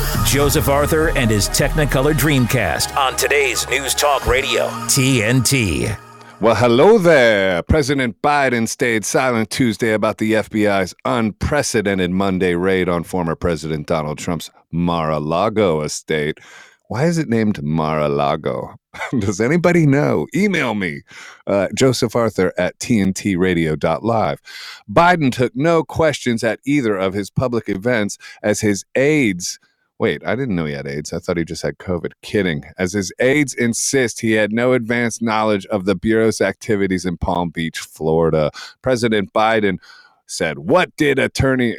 Joseph Arthur and his Technicolor Dreamcast on today's News Talk Radio, TNT. Well, hello there. President Biden stayed silent Tuesday about the FBI's unprecedented Monday raid on former President Donald Trump's Mar-a-Lago estate. Why is it named Mar-a-Lago? Does anybody know? Email me, josepharthur@tntradio.live. Biden took no questions at either of his public events as his aides. Wait, I didn't know he had AIDS. I thought he just had COVID. Kidding. As his aides insist he had no advanced knowledge of the Bureau's activities in Palm Beach, Florida. President Biden said, What did Attorney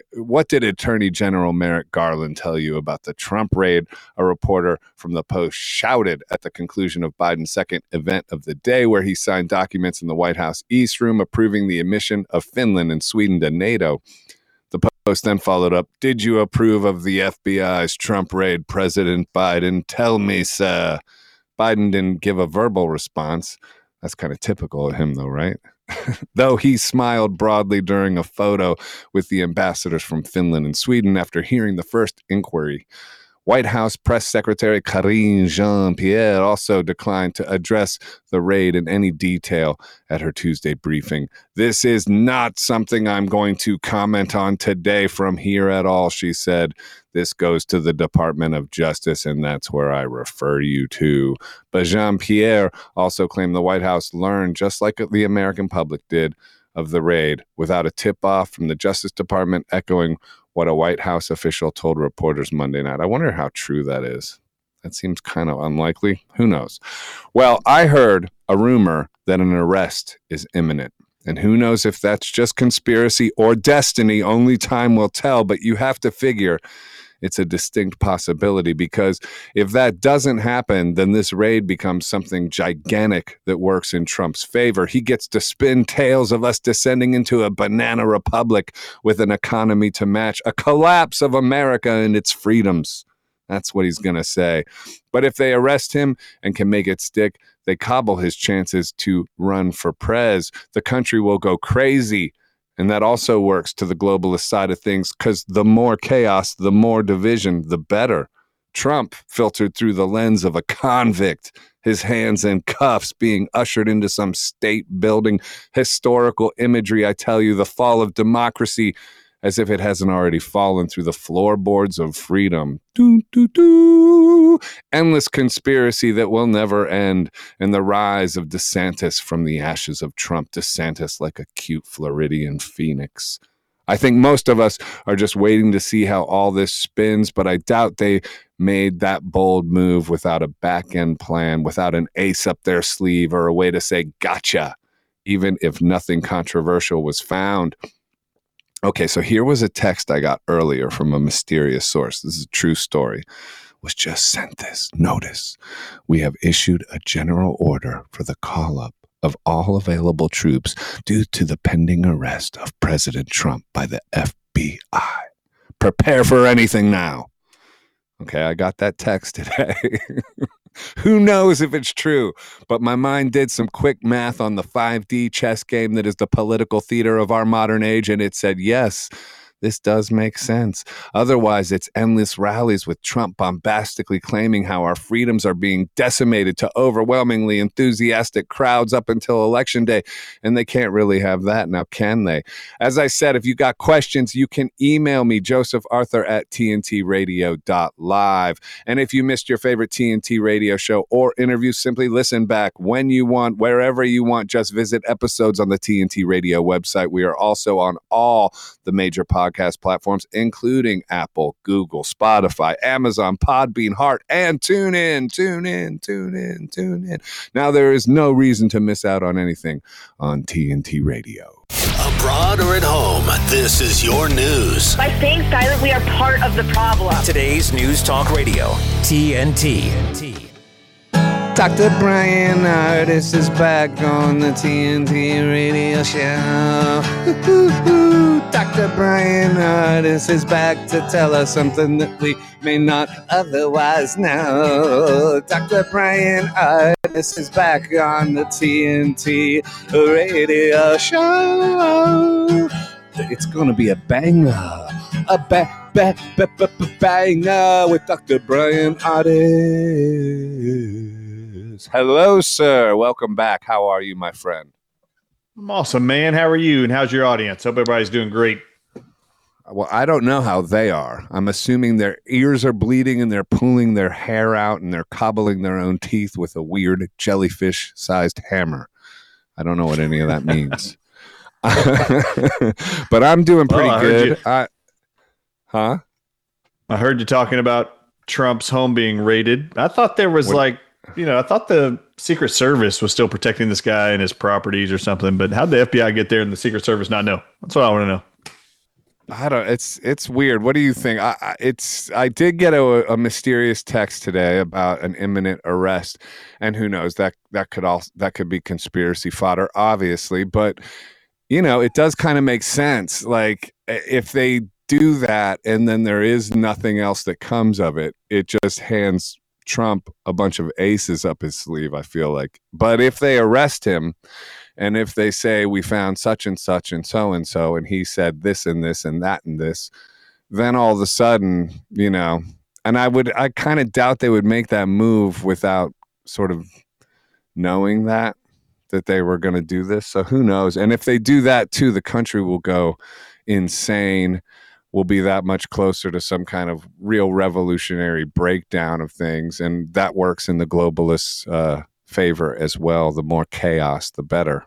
General Merrick Garland tell you about the Trump raid? A reporter from the Post shouted at the conclusion of Biden's second event of the day, where he signed documents in the White House East Room approving the admission of Finland and Sweden to NATO. The Post then followed up, Did you approve of the FBI's Trump raid, President Biden? Tell me, sir. Biden didn't give a verbal response. That's kind of typical of him, though, right? Though he smiled broadly during a photo with the ambassadors from Finland and Sweden after hearing the first inquiry. White House Press Secretary Karine Jean-Pierre also declined to address the raid in any detail at her Tuesday briefing. This is not something I'm going to comment on today from here at all, she said. This goes to the Department of Justice, and that's where I refer you to. But Jean-Pierre also claimed the White House learned, just like the American public did, of the raid without a tip-off from the Justice Department, echoing what a White House official told reporters Monday night. I wonder how true that is. That seems kind of unlikely. Who knows? Well, I heard a rumor that an arrest is imminent. And who knows if that's just conspiracy or destiny, only time will tell. But you have to figure it's a distinct possibility, because if that doesn't happen, then this raid becomes something gigantic that works in Trump's favor. He gets to spin tales of us descending into a banana republic with an economy to match, a collapse of America and its freedoms. That's what he's going to say. But if they arrest him and can make it stick, they cobble his chances to run for prez. The country will go crazy. And that also works to the globalist side of things, because the more chaos, the more division, the better. Trump filtered through the lens of a convict, his hands in cuffs, being ushered into some state building, historical imagery. I tell you, the fall of democracy, as if it hasn't already fallen through the floorboards of freedom. Doo, doo, doo. Endless conspiracy that will never end, and the rise of DeSantis from the ashes of Trump. DeSantis like a cute Floridian phoenix. I think most of us are just waiting to see how all this spins, but I doubt they made that bold move without a back-end plan, without an ace up their sleeve or a way to say, gotcha, even if nothing controversial was found. Okay, so here was a text I got earlier from a mysterious source. This is a true story. Was just sent this. Notice, we have issued a general order for the call-up of all available troops due to the pending arrest of President Trump by the FBI. Prepare for anything now. Okay, I got that text today. Who knows if it's true? But my mind did some quick math on the 5D chess game that is the political theater of our modern age, and it said, yes, this does make sense. Otherwise, it's endless rallies with Trump bombastically claiming how our freedoms are being decimated to overwhelmingly enthusiastic crowds up until Election Day. And they can't really have that now, can they? As I said, if you got questions, you can email me, josepharthur@tntradio.live. And if you missed your favorite TNT radio show or interview, simply listen back when you want, wherever you want. Just visit episodes on the TNT Radio website. We are also on all the major podcast platforms, including Apple, Google, Spotify, Amazon, Podbean, Heart, and TuneIn. Now, there is no reason to miss out on anything on TNT Radio. Abroad or at home, this is your news. By staying silent, we are part of the problem. Today's News Talk Radio, TNT. Dr. Brian Ardis is back on the TNT radio show. Dr. Brian Ardis is back to tell us something that we may not otherwise know. Dr. Brian Ardis is back on the TNT radio show. It's going to be a banger. A banger with Dr. Brian Ardis. Hello, sir. Welcome back. How are you, my friend? I'm awesome, man. How are you? And how's your audience? Hope everybody's doing great. Well, I don't know how they are. I'm assuming their ears are bleeding and they're pulling their hair out and they're cobbling their own teeth with a weird jellyfish-sized hammer. I don't know what any of that means. But I'm doing pretty good. I heard you talking about Trump's home being raided. I thought there was I thought the Secret Service was still protecting this guy and his properties or something. But how'd the FBI get there and the Secret Service not know? That's what I want to know. It's weird. What do you think? I did get a mysterious text today about an imminent arrest, and who knows, that could be conspiracy fodder, obviously, but it does kind of make sense. Like, if they do that and then there is nothing else that comes of it, it just hands Trump a bunch of aces up his sleeve, I feel like. But if they arrest him, and if they say we found such and such and so, and he said this and this and that and this, then all of a sudden, and I kind of doubt they would make that move without sort of knowing that they were going to do this. So who knows? And if they do that too, the country will go insane. We'll be that much closer to some kind of real revolutionary breakdown of things. And that works in the globalists' favor as well. The more chaos, the better.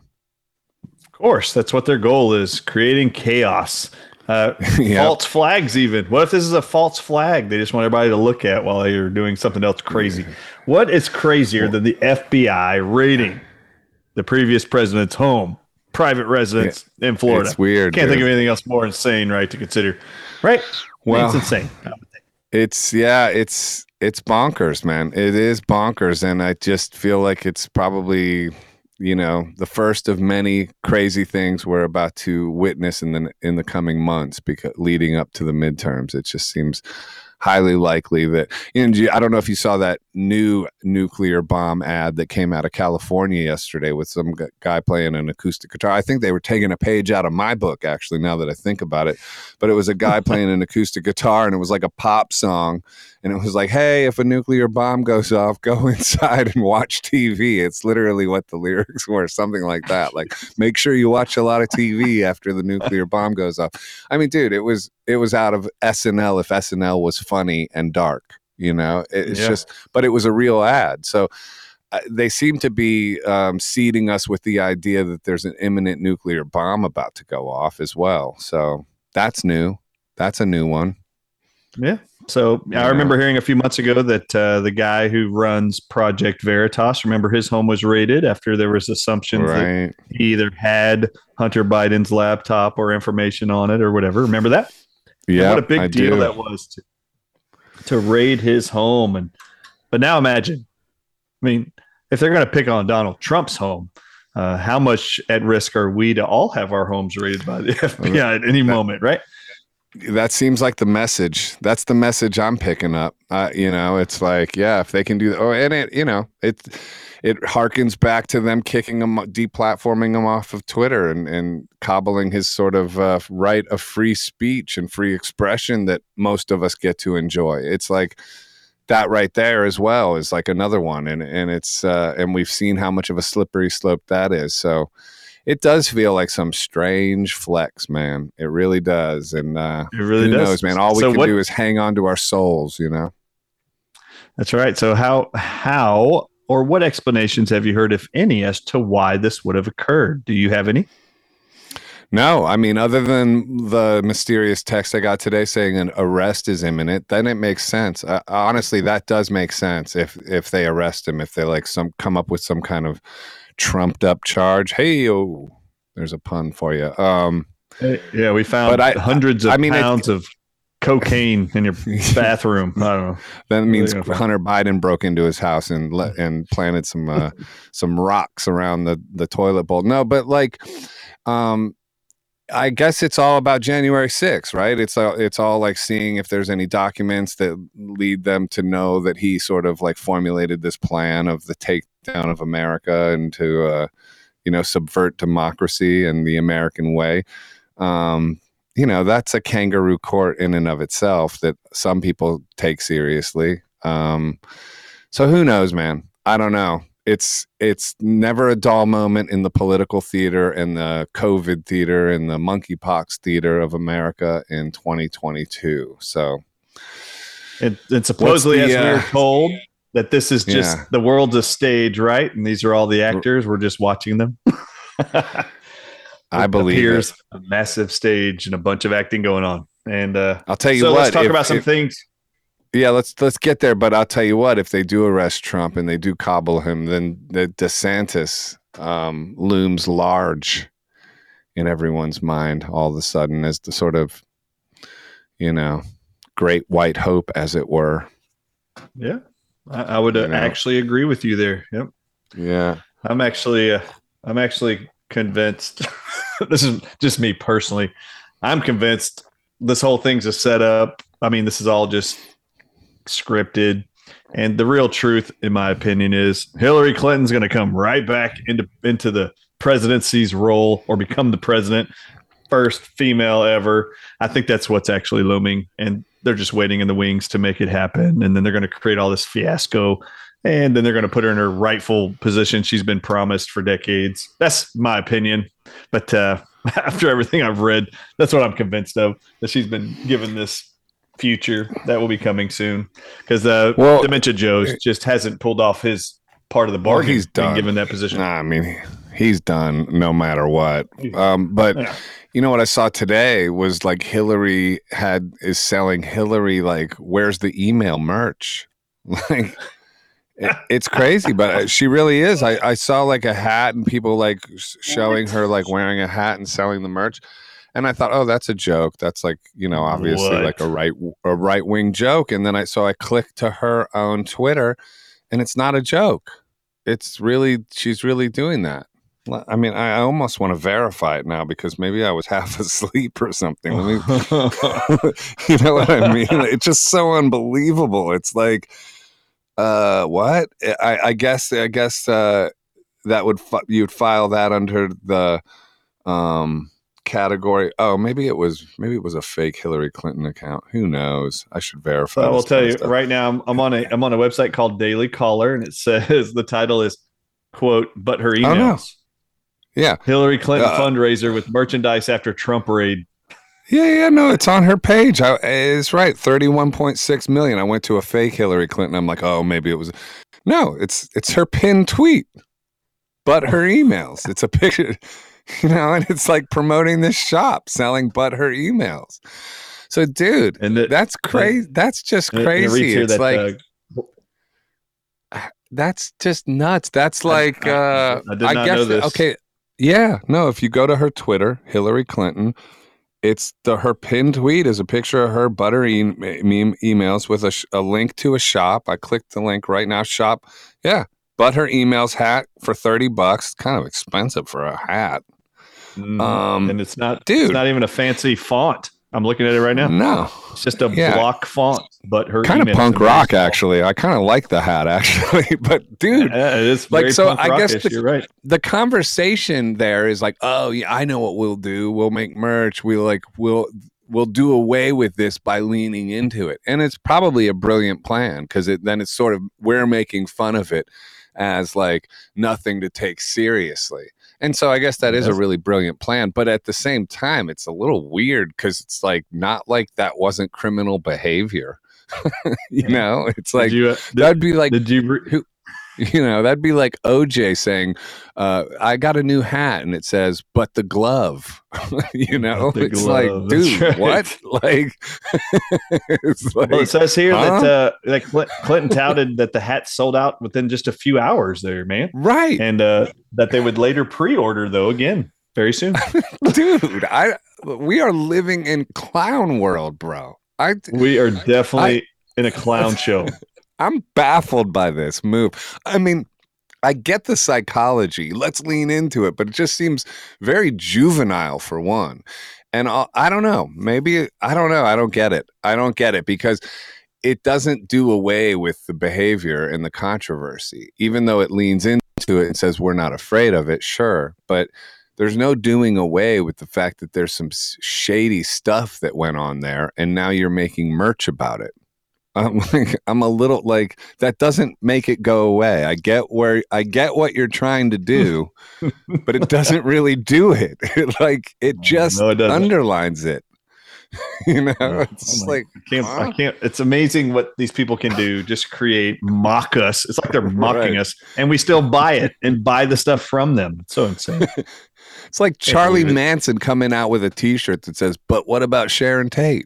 Of course, that's what their goal is, creating chaos. False flags even. What if this is a false flag they just want everybody to look at while they're doing something else crazy? What is crazier than the FBI raiding the previous president's home, private residence in Florida? It's weird. Can't think of anything else more insane, right, to consider. Right? Well, it's insane. It's bonkers, man. It is bonkers, and I just feel like it's probably the first of many crazy things we're about to witness in the coming months, because leading up to the midterms, it just seems highly likely that, I don't know if you saw that new nuclear bomb ad that came out of California yesterday with some guy playing an acoustic guitar. I think they were taking a page out of my book, actually, now that I think about it. But it was a guy playing an acoustic guitar, and it was like a pop song. And it was like, hey, if a nuclear bomb goes off, go inside and watch TV. It's literally what the lyrics were, something like that. Like, make sure you watch a lot of TV after the nuclear bomb goes off. I mean, dude, it was out of SNL, if SNL was funny and dark, but it was a real ad. So they seem to be seeding us with the idea that there's an imminent nuclear bomb about to go off as well. So that's new. That's a new one. Yeah. So I remember hearing a few months ago that the guy who runs Project Veritas, remember his home was raided after there was assumptions that he either had Hunter Biden's laptop or information on it or whatever. Remember that? Yeah. What a big deal that was to raid his home. But now imagine, if they're going to pick on Donald Trump's home, how much at risk are we to all have our homes raided by the FBI at any moment, right? That seems like the message. That's the message I'm picking up. It's like, if they can do that. Oh, and it harkens back to them kicking him, deplatforming him off of Twitter and cobbling his sort of right of free speech and free expression that most of us get to enjoy. It's like that right there as well is like another one. And it's, and we've seen how much of a slippery slope that is. So it does feel like some strange flex, man. It really does. And it really who does. knows, man? All we can do is hang on to our souls, That's right. So how or what explanations have you heard, if any, as to why this would have occurred? Do you have any? No, other than the mysterious text I got today saying an arrest is imminent, then it makes sense. Honestly, that does make sense if they arrest him, if they come up with some kind of trumped up charge. Hey, there's a pun for you. Yeah, we found hundreds of pounds of cocaine in your bathroom. I don't know. That means Hunter Biden broke into his house and planted some rocks around the toilet bowl. No, but I guess it's all about January 6th, right? It's all like seeing if there's any documents that lead them to know that he sort of like formulated this plan of the takedown of America and to subvert democracy and the American way. That's a kangaroo court in and of itself that some people take seriously. So who knows, man? I don't know. It's never a dull moment in the political theater and the COVID theater and the monkeypox theater of America in 2022. So, and supposedly, as we were told, that this is just the world's a stage, right? And these are all the actors. We're just watching them. I believe here's a massive stage and a bunch of acting going on. And I'll tell you so what. Let's talk about some things. Yeah, let's get there. But I'll tell you what, if they do arrest Trump and they do cobble him, then the DeSantis looms large in everyone's mind all of a sudden as the sort of, great white hope, as it were. Yeah, I would actually agree with you there. Yep. Yeah, I'm actually convinced. This is just me personally. I'm convinced this whole thing's a setup. I mean, this is all just scripted, and the real truth, in my opinion, is Hillary Clinton's going to come right back into the presidency's role or become the president, first female ever. I think that's what's actually looming, and they're just waiting in the wings to make it happen. And then they're going to create all this fiasco, and then they're going to put her in her rightful position she's been promised for decades. That's my opinion, but after everything I've read, that's what I'm convinced of, that she's been given this future that will be coming soon, because Dementia Joe just hasn't pulled off his part of the bargain. He's done, given that position. I mean, he's done no matter what. But you know what I saw today was like Hillary is selling Hillary like where's the email merch. Like it's crazy, but she really is. I saw like a hat and people like showing her like wearing a hat and selling the merch. And I thought, oh, that's a joke. That's like, obviously like a right-wing joke. And then I clicked to her own Twitter, and it's not a joke. She's really doing that. I mean, I almost want to verify it now because maybe I was half asleep or something. You know what I mean? It's just so unbelievable. It's like, what? I guess that you'd file that under the category. Oh, maybe it was a fake Hillary Clinton account. Who knows? I should verify. I will tell you right now. I'm on a website called Daily Caller, and it says the title is quote, "But her emails." Oh, no. Yeah, Hillary Clinton fundraiser with merchandise after Trump raid. Yeah, no, it's on her page. It's right, 31.6 million. I went to a fake Hillary Clinton. I'm like, oh, maybe it was. No, it's her pinned tweet. But her emails. It's a picture. And it's like promoting this shop selling but her emails. So, dude, that's crazy. That's just crazy. It's like, that's just nuts. That's like, I did not know this. Okay. Yeah. No, if you go to her Twitter, Hillary Clinton, it's her pinned tweet is a picture of her butter emails with a link to a shop. I clicked the link right now. Shop. Yeah. But her emails hat for $30. Kind of expensive for a hat. And it's not, dude. It's not even a fancy font. I'm looking at it right now. No, it's just a block font. But her kind of punk rock, actually. I kind of like the hat, actually. But dude, it is like so. I guess you're right. The conversation there is like, oh yeah, I know what we'll do. We'll make merch. We'll do away with this by leaning into it, and it's probably a brilliant plan because then it's sort of we're making fun of it as like nothing to take seriously. And so I guess that is a really brilliant plan. But at the same time, it's a little weird because it's like not like that wasn't criminal behavior. It's like that'd be like that'd be like OJ saying, I got a new hat and it says, but the glove. It's glove. Like, dude, right. What? Like, it's like, well, it says here that Clinton touted that the hat sold out within just a few hours there, man. Right. And that they would later pre-order, though, again, very soon. Dude, we are living in clown world, bro. We are definitely in a clown show. I'm baffled by this move. I mean, I get the psychology. Let's lean into it, but it just seems very juvenile for one. And I don't know. Maybe, I don't know. I don't get it. I don't get it because it doesn't do away with the behavior and the controversy, even though it leans into it and says we're not afraid of it. Sure. But there's no doing away with the fact that there's some shady stuff that went on there, and now you're making merch about it. I'm a little like, that doesn't make it go away. I get what you're trying to do, but it doesn't really do it. It just underlines it. It's I can't. It's amazing what these people can do. Just mock us. It's like they're mocking us, and we still buy it and buy the stuff from them. It's so insane. It's like Charlie Manson coming out with a T-shirt that says, "But what about Sharon Tate?"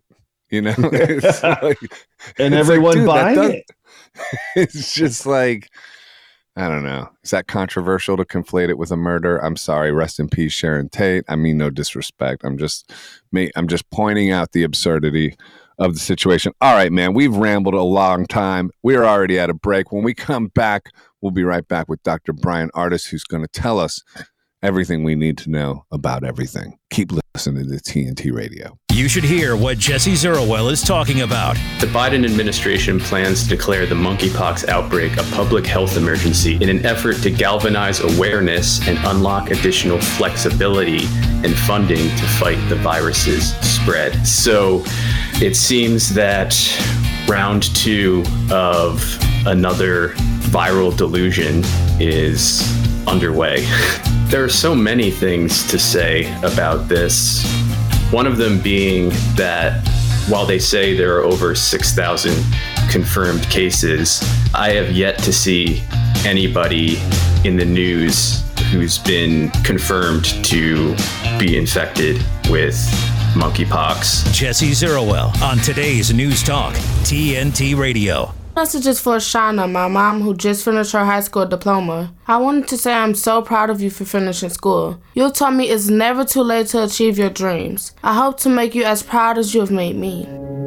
It's and everyone buying it. It's just like, I don't know. Is that controversial to conflate it with a murder? I'm sorry. Rest in peace, Sharon Tate. I mean, no disrespect. I'm just pointing out the absurdity of the situation. All right, man. We've rambled a long time. We're already at a break. When we come back, we'll be right back with Dr. Bryan Ardis, who's going to tell us everything we need to know about everything. Keep listening to TNT Radio. You should hear what Jesse Zerowell is talking about. The Biden administration plans to declare the monkeypox outbreak a public health emergency in an effort to galvanize awareness and unlock additional flexibility and funding to fight the virus's spread. So it seems that round 2 of another viral delusion is underway. There are so many things to say about this. One of them being that while they say there are over 6,000 confirmed cases, I have yet to see anybody in the news who's been confirmed to be infected with monkeypox. Jesse Zerowell on today's News Talk, TNT Radio. Message is for Shauna, my mom, who just finished her high school diploma. I wanted to say I'm so proud of you for finishing school. You taught me it's never too late to achieve your dreams. I hope to make you as proud as you have made me.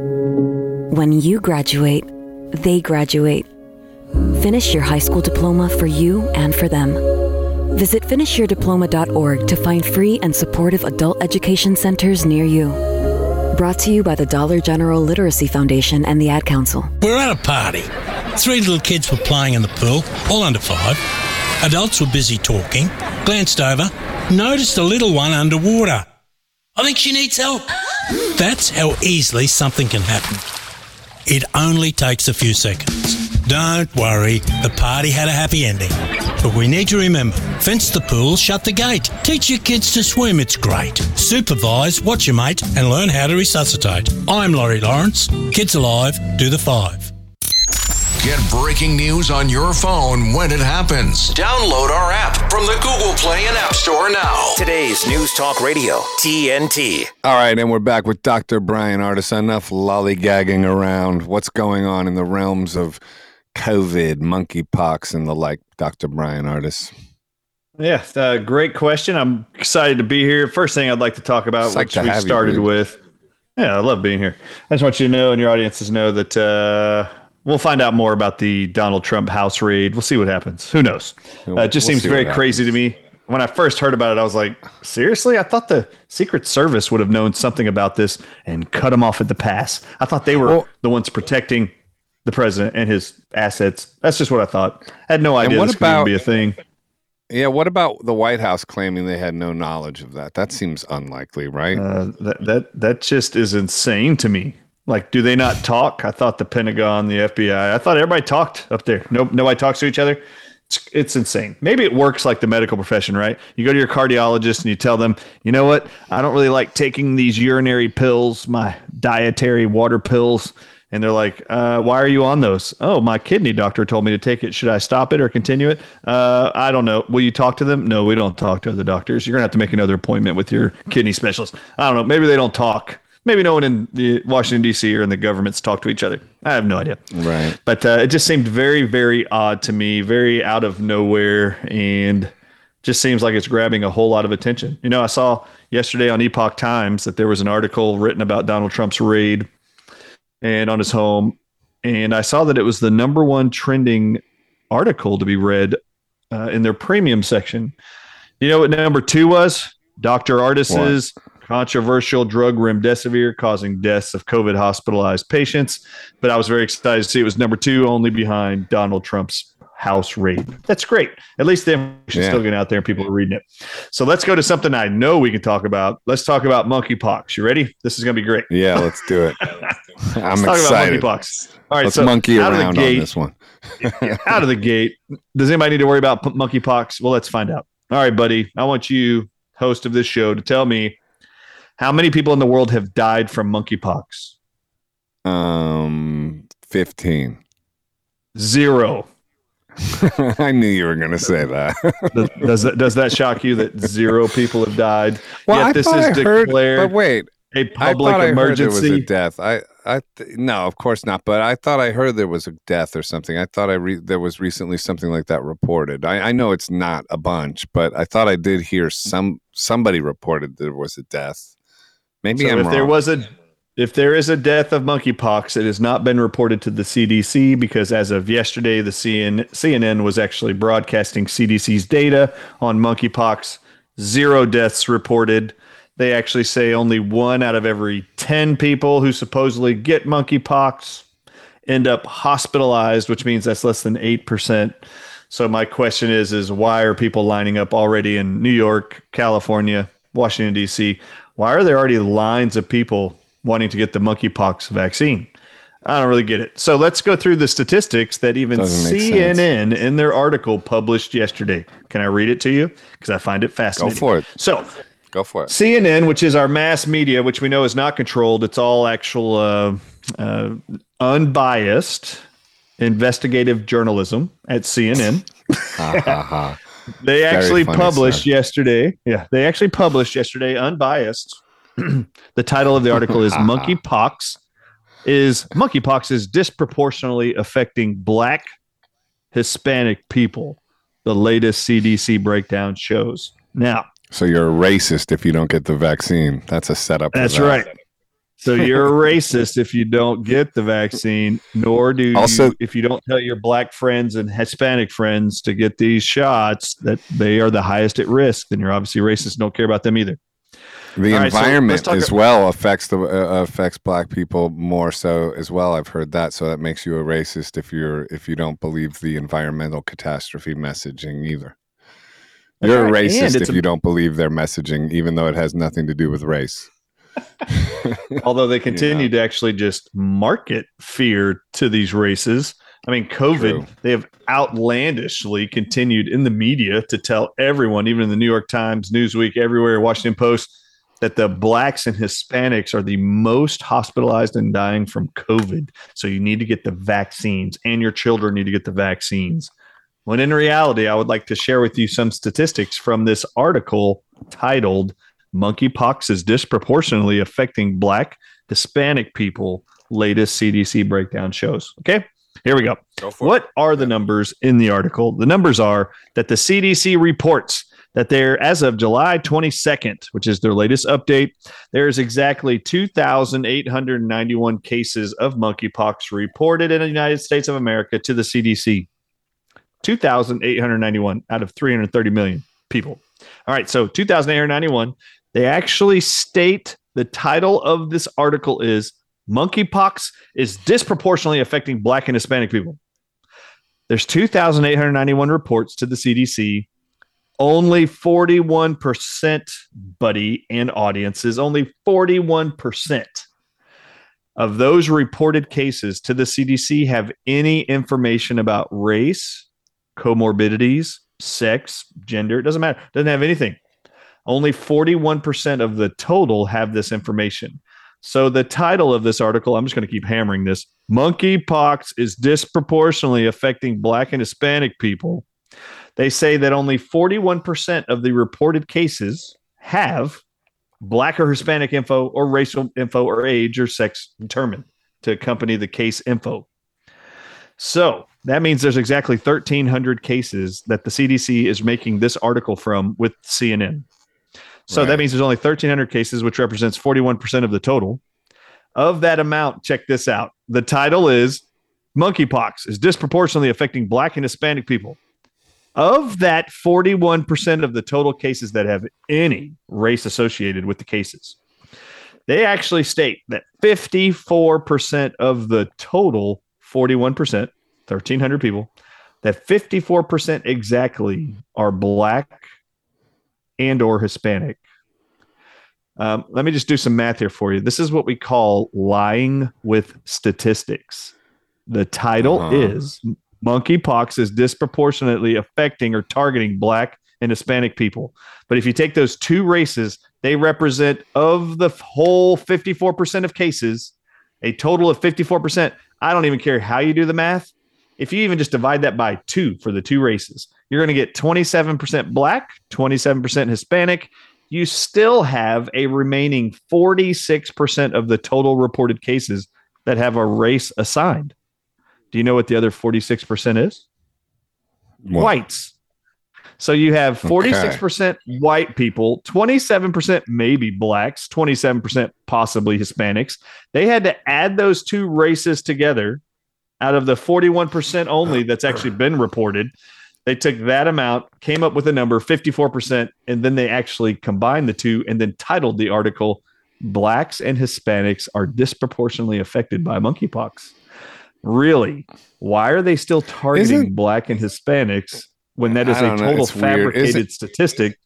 When you graduate, they graduate. Finish your high school diploma for you and for them. Visit finishyourdiploma.org to find free and supportive adult education centers near you. Brought to you by the Dollar General Literacy Foundation and the Ad Council. We're at a party. 3 little kids were playing in the pool, all under 5. Adults were busy talking, glanced over, noticed a little one underwater. I think she needs help. That's how easily something can happen. It only takes a few seconds. Don't worry, the party had a happy ending. But we need to remember, fence the pool, shut the gate. Teach your kids to swim, it's great. Supervise, watch your mate, and learn how to resuscitate. I'm Laurie Lawrence. Kids Alive, do the 5. Get breaking news on your phone when it happens. Download our app from the Google Play and App Store now. Today's News Talk Radio, TNT. All right, and we're back with Dr. Bryan Ardis. Enough lollygagging around. What's going on in the realms of COVID, monkeypox, and the like, Dr. Bryan Ardis? Yeah, great question. I'm excited to be here. First thing I'd like to talk about, which we started with. Yeah, I love being here. I just want you to know, and your audiences know, that we'll find out more about the Donald Trump house raid. We'll see what happens. Who knows? It just seems very crazy to me. When I first heard about it, I was like, seriously? I thought the Secret Service would have known something about this and cut him off at the pass. I thought they were the ones protecting the president and his assets. That's just what I thought. I had no idea this could be a thing. Yeah, what about the White House claiming they had no knowledge of that? That seems unlikely, right? That just is insane to me. Like, do they not talk? I thought the Pentagon, the FBI, I thought everybody talked up there. Nobody talks to each other. It's insane. Maybe it works like the medical profession, right? You go to your cardiologist and you tell them, you know what? I don't really like taking these urinary pills, my dietary water pills. And they're like, why are you on those? Oh, my kidney doctor told me to take it. Should I stop it or continue it? I don't know. Will you talk to them? No, we don't talk to other doctors. You're going to have to make another appointment with your kidney specialist. I don't know. Maybe they don't talk. Maybe no one in the Washington, D.C. or in the governments talk to each other. I have no idea. Right. But it just seemed very, very odd to me, very out of nowhere, and just seems like it's grabbing a whole lot of attention. You know, I saw yesterday on Epoch Times that there was an article written about Donald Trump's raid and on his home, and I saw that it was the #1 trending article to be read in their premium section. You know what #2 was? Dr. Ardis's controversial drug remdesivir causing deaths of COVID hospitalized patients. But I was very excited to see it was #2, only behind Donald Trump's house raid. That's great. At least the information's still getting out there and people are reading it. So let's go to something I know we can talk about. Let's talk about monkeypox. You ready? This is going to be great. Yeah, let's do it. I'm excited. About monkeypox. All right, let's monkey around on this one. Out of the gate. Does anybody need to worry about monkeypox? Well, let's find out. All right, buddy. I want you, host of this show, to tell me how many people in the world have died from monkeypox. 15. 0. I knew you were going to say that. Does that shock you that 0 people have died? Well, Yet I this thought is I heard, declared but wait, a public I emergency. Heard there was a death. No, of course not. But I thought I heard there was a death or something. I thought there was recently something like that reported. I know it's not a bunch, but I thought I did hear somebody reported there was a death. Maybe I'm wrong. If there is a death of monkeypox, it has not been reported to the CDC because as of yesterday, the CNN was actually broadcasting CDC's data on monkeypox. 0 deaths reported. They actually say only 1 out of every 10 people who supposedly get monkeypox end up hospitalized, which means that's less than 8%. So my question is why are people lining up already in New York, California, Washington, D.C.? Why are there already lines of people wanting to get the monkeypox vaccine? I don't really get it. So let's go through the statistics that even CNN in their article published yesterday. Can I read it to you? Because I find it fascinating. Go for it. So go for it. CNN, which is our mass media, which we know is not controlled. It's all actual unbiased investigative journalism at CNN. They actually published yesterday. Yeah, they actually published yesterday, unbiased. The title of the article is Monkeypox is disproportionately affecting Black Hispanic people. The latest CDC breakdown shows. Now, so you're a racist if you don't get the vaccine. That's a setup. That's right. So you're a racist if you don't get the vaccine, nor do you if you don't tell your Black friends and Hispanic friends to get these shots that they are the highest at risk. Then you're obviously racist and don't care about them either. The environment as well affects Black people more so as well. I've heard that, so that makes you a racist if you don't believe the environmental catastrophe messaging either. You're a racist if you don't believe their messaging, even though it has nothing to do with race. Although they continue to actually just market fear to these races. I mean, COVID, they have outlandishly continued in the media to tell everyone, even in the New York Times, Newsweek, everywhere, Washington Post, that the Blacks and Hispanics are the most hospitalized and dying from COVID. So you need to get the vaccines and your children need to get the vaccines. When in reality, I would like to share with you some statistics from this article titled Monkeypox is Disproportionately Affecting Black Hispanic People. Latest CDC breakdown shows. Okay, here we go. What are the numbers in the article? The numbers are that the CDC reports that there, as of July 22nd, which is their latest update, there's exactly 2,891 cases of monkeypox reported in the United States of America to the CDC. 2,891 out of 330 million people. All right, so 2,891. They actually state the title of this article is Monkeypox is Disproportionately Affecting Black and Hispanic People. There's 2,891 reports to the CDC. Only 41%, buddy, and audiences, only 41% of those reported cases to the CDC have any information about race, comorbidities, sex, gender. It doesn't matter. It doesn't have anything. Only 41% of the total have this information. So the title of this article, I'm just going to keep hammering this. Monkeypox is disproportionately affecting Black and Hispanic people. They say that only 41% of the reported cases have Black or Hispanic info or racial info or age or sex determined to accompany the case info. So that means there's exactly 1,300 cases that the CDC is making this article from with CNN. So that means there's only 1,300 cases, which represents 41% of the total. Of that amount, check this out. The title is Monkeypox is Disproportionately Affecting Black and Hispanic People. Of that 41% of the total cases that have any race associated with the cases, they actually state that 54% of the total 41%, 1,300 people, that 54% exactly are Black and or Hispanic. Let me just do some math here for you. This is what we call lying with statistics. The title is Monkeypox is disproportionately affecting or targeting Black and Hispanic people. But if you take those two races, they represent, of the whole 54% of cases, a total of 54%. I don't even care how you do the math. If you even just divide that by 2 for the two races, you're going to get 27% Black, 27% Hispanic. You still have a remaining 46% of the total reported cases that have a race assigned. Do you know what the other 46% is? What? Whites. So you have 46% white people, 27% maybe Blacks, 27% possibly Hispanics. They had to add those two races together out of the 41% only that's actually been reported. They took that amount, came up with a number, 54%, and then they actually combined the two and then titled the article, Blacks and Hispanics are disproportionately affected by monkeypox. Really? Why are they still targeting Black and Hispanics when that is a total fabricated statistic?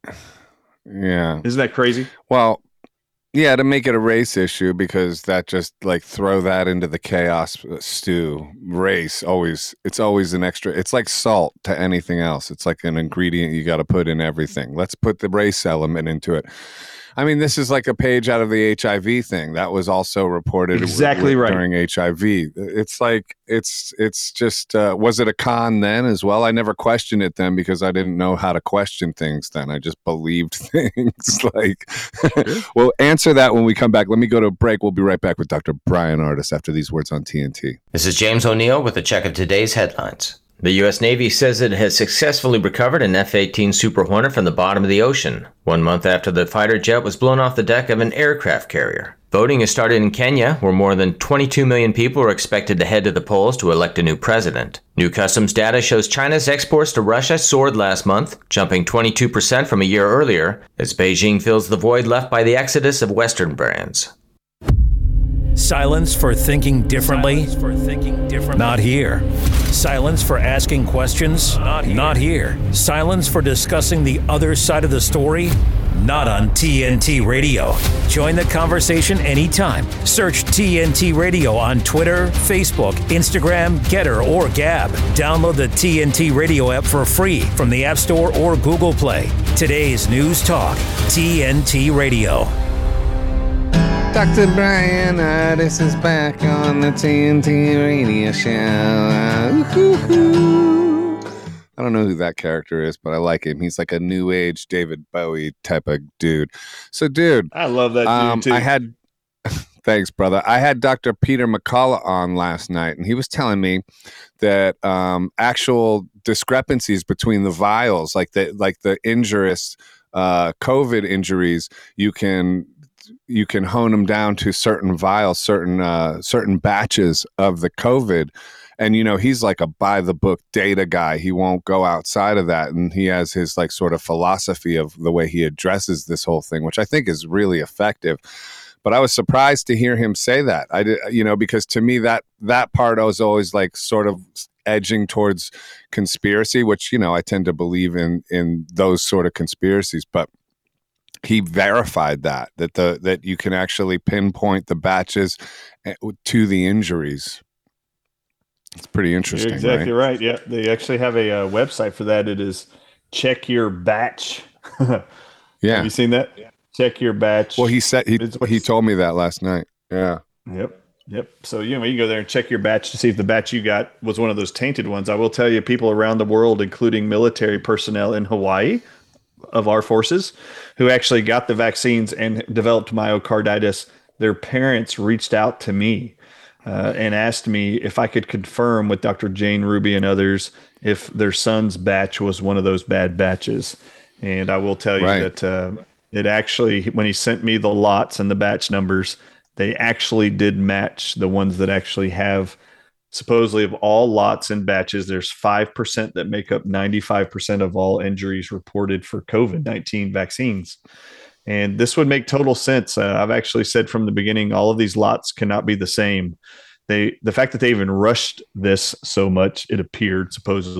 Yeah. Isn't that crazy? Well, yeah, to make it a race issue, because that just like throw that into the chaos stew. Race it's always an extra. It's like salt to anything else. It's like an ingredient you got to put in everything. Let's put the race element into it. I mean, this is like a page out of the HIV thing that was also reported exactly right during HIV. It's like it's just was it a con then as well? I never questioned it then because I didn't know how to question things then. I just believed things. Like, we'll answer that when we come back. Let me go to a break. We'll be right back with Dr. Bryan Ardis after these words on TNT. This is James O'Neill with a check of today's headlines. The U.S. Navy says it has successfully recovered an F-18 Super Hornet from the bottom of the ocean, 1 month after the fighter jet was blown off the deck of an aircraft carrier. Voting has started in Kenya, where more than 22 million people are expected to head to the polls to elect a new president. New customs data shows China's exports to Russia soared last month, jumping 22% from a year earlier, as Beijing fills the void left by the exodus of Western brands. Silence for thinking differently? Not here. Silence for asking questions? Not here. Silence for discussing the other side of the story? Not on TNT Radio. Join the conversation anytime. Search TNT Radio on Twitter, Facebook, Instagram, Getter, or Gab. Download the TNT Radio app for free from the App Store or Google Play. Today's News Talk, TNT Radio. Dr. Bryan Ardis is back on the TNT Radio Show. I don't know who that character is, but I like him. He's like a new age David Bowie type of dude. So, dude, I love that dude too. Thanks, brother. I had Dr. Peter McCullough on last night, and he was telling me that actual discrepancies between the vials, like the injurious COVID injuries, you can hone them down to certain vials, certain batches of the COVID. And, you know, he's like a by the book data guy. He won't go outside of that. And he has his like sort of philosophy of the way he addresses this whole thing, which I think is really effective. But I was surprised to hear him say that. I did, you know, because to me that part I was always like sort of edging towards conspiracy, which, you know, I tend to believe in those sort of conspiracies. But he verified that you can actually pinpoint the batches to the injuries. It's pretty interesting. You're exactly right. Yeah, they actually have a website for that. It is Check Your Batch. Yeah, have you seen that? Yeah. Check Your Batch. Well, he said he told me that last night. Yeah. Yep. So you go there and check your batch to see if the batch you got was one of those tainted ones. I will tell you, people around the world, including military personnel in Hawaii of our forces, who actually got the vaccines and developed myocarditis, their parents reached out to me and asked me if I could confirm with Dr. Jane Ruby and others if their son's batch was one of those bad batches. And I will tell you that it actually, when he sent me the lots and the batch numbers, they actually did match the ones that actually have, supposedly of all lots and batches, there's 5% that make up 95% of all injuries reported for COVID-19 vaccines. And this would make total sense. I've actually said from the beginning, all of these lots cannot be the same. The fact that they even rushed this so much, it appeared supposedly,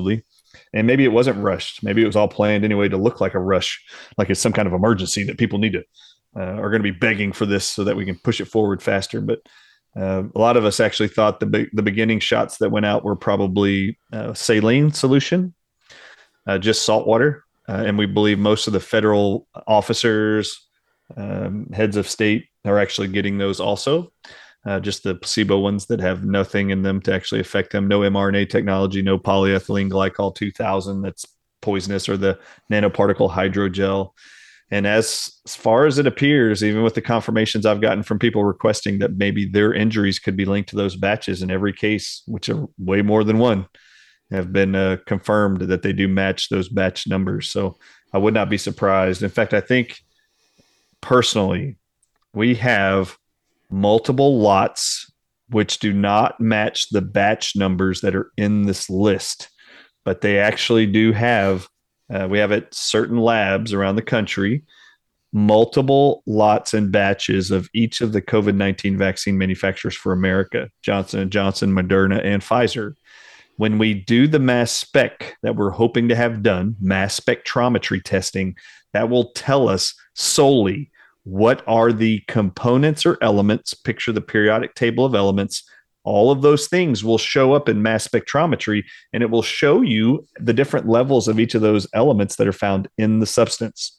And maybe it wasn't rushed. Maybe it was all planned anyway to look like a rush, like it's some kind of emergency that people need to are going to be begging for this so that we can push it forward faster. But a lot of us actually thought the beginning shots that went out were probably saline solution, just salt water. And we believe most of the federal officers, heads of state are actually getting those also. Just the placebo ones that have nothing in them to actually affect them. No mRNA technology, no polyethylene glycol 2000 that's poisonous, or the nanoparticle hydrogel. And as far as it appears, even with the confirmations I've gotten from people requesting that maybe their injuries could be linked to those batches, in every case, which are way more than one, have been confirmed that they do match those batch numbers. So I would not be surprised. In fact, I think personally, we have multiple lots which do not match the batch numbers that are in this list, but they actually do have, we have at certain labs around the country, multiple lots and batches of each of the COVID-19 vaccine manufacturers for America, Johnson & Johnson, Moderna, and Pfizer. When we do the mass spec that we're hoping to have done, mass spectrometry testing, that will tell us solely what are the components or elements. Picture the periodic table of elements. All of those things will show up in mass spectrometry, and it will show you the different levels of each of those elements that are found in the substance.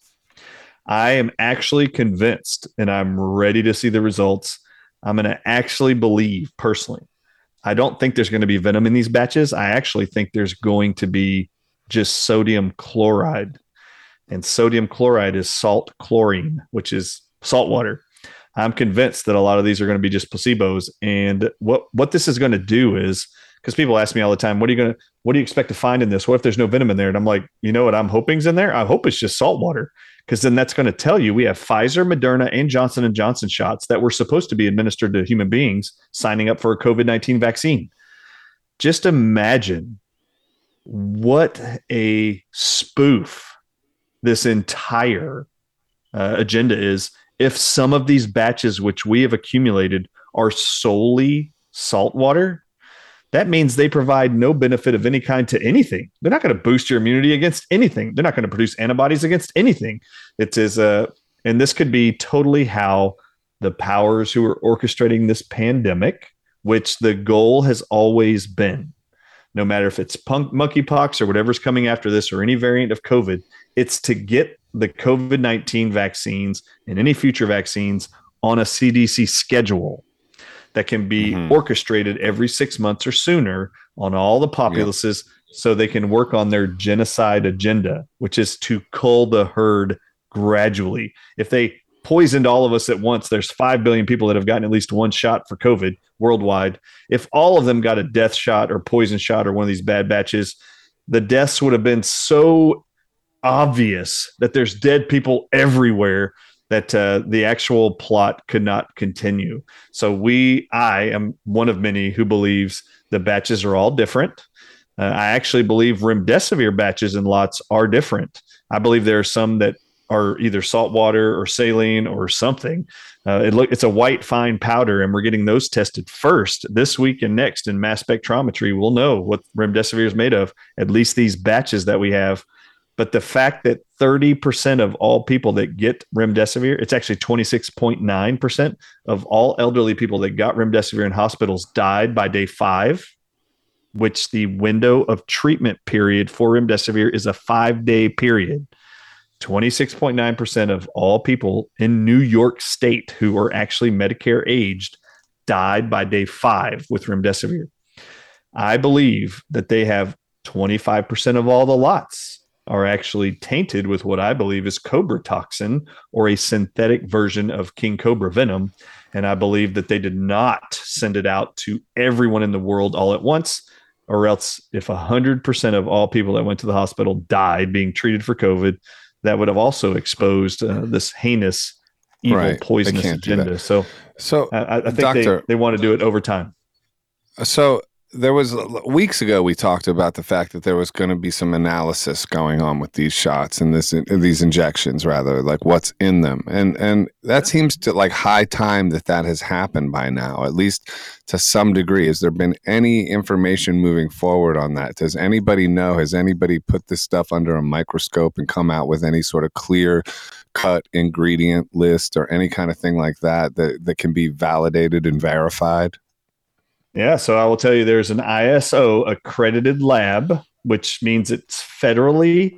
I am actually convinced, and I'm ready to see the results. I'm going to actually believe personally. I don't think there's going to be venom in these batches. I actually think there's going to be just sodium chloride. And sodium chloride is salt chlorine, which is salt water. I'm convinced that a lot of these are going to be just placebos. And what this is going to do is, because people ask me all the time, what do you expect to find in this? What if there's no venom in there? And I'm like, you know what I'm hoping's in there? I hope it's just salt water, because then that's going to tell you we have Pfizer, Moderna, and Johnson & Johnson shots that were supposed to be administered to human beings signing up for a COVID-19 vaccine. Just imagine what a spoof this entire agenda is if some of these batches which we have accumulated are solely salt water. That means they provide no benefit of any kind to anything. They're not going to boost your immunity against anything. They're not going to produce antibodies against anything. It is and this could be totally how the powers who are orchestrating this pandemic, which the goal has always been, no matter if it's monkeypox or whatever's coming after this or any variant of COVID, it's to get the COVID-19 vaccines and any future vaccines on a CDC schedule that can be orchestrated every 6 months or sooner on all the populaces, so they can work on their genocide agenda, which is to cull the herd gradually. If they poisoned all of us at once, there's 5 billion people that have gotten at least one shot for COVID worldwide. If all of them got a death shot or poison shot or one of these bad batches, the deaths would have been so obvious that there's dead people everywhere that the actual plot could not continue. So I am one of many who believes the batches are all different. I actually believe remdesivir batches and lots are different. I believe there are some that are either salt water or saline or something. It's a white fine powder, and we're getting those tested first this week and next in mass spectrometry. We'll know what remdesivir is made of, at least these batches that we have. But the fact that 30% of all people that get remdesivir, it's actually 26.9% of all elderly people that got remdesivir in hospitals died by day 5, which the window of treatment period for remdesivir is a 5-day period. 26.9% of all people in New York State who are actually Medicare aged died by day 5 with remdesivir. I believe that they have 25% of all the lots are actually tainted with what I believe is cobra toxin, or a synthetic version of king cobra venom. And I believe that they did not send it out to everyone in the world all at once, or else if 100% of all people that went to the hospital died being treated for COVID, that would have also exposed this heinous, evil, poisonous agenda. So I think they want to do it over time. So there was weeks ago we talked about the fact that there was going to be some analysis going on with these shots and these injections, rather, like what's in them, and that seems to like high time that has happened by now, at least to some degree. Has there been any information moving forward on that? Does anybody know? Has anybody put this stuff under a microscope and come out with any sort of clear cut ingredient list or any kind of thing like that can be validated and verified? Yeah, so I will tell you there's an ISO accredited lab, which means it's federally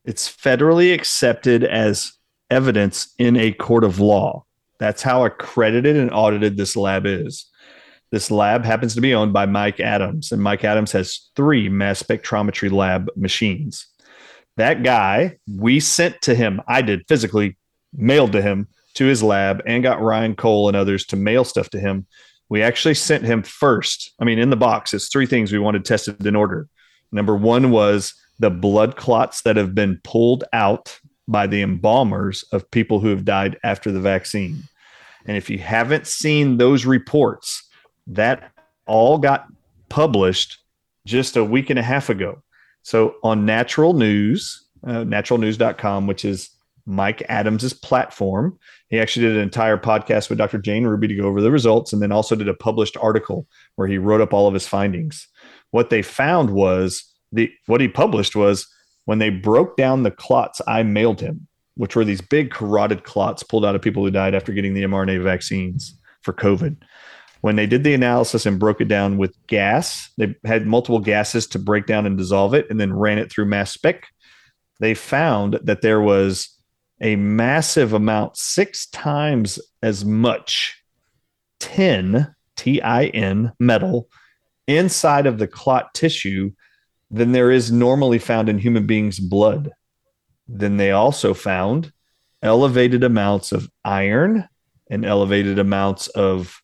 accepted as evidence in a court of law. That's how accredited and audited this lab is. This lab happens to be owned by Mike Adams, and Mike Adams has 3 mass spectrometry lab machines. That guy, we sent to him, I did physically, mailed to him to his lab, and got Ryan Cole and others to mail stuff to him. We actually sent him first. I mean, in the box, it's 3 things we wanted tested in order. Number 1 was the blood clots that have been pulled out by the embalmers of people who have died after the vaccine. And if you haven't seen those reports, that all got published just a week and a half ago. So on Natural News, naturalnews.com, which is Mike Adams's platform. He actually did an entire podcast with Dr. Jane Ruby to go over the results, and then also did a published article where he wrote up all of his findings. What they found was what he published was when they broke down the clots I mailed him, which were these big carotid clots pulled out of people who died after getting the mRNA vaccines for COVID. When they did the analysis and broke it down with gas, they had multiple gases to break down and dissolve it, and then ran it through mass spec. They found that there was a massive amount, 6 times as much tin, T-I-N, metal inside of the clot tissue than there is normally found in human beings' blood. Then they also found elevated amounts of iron and elevated amounts of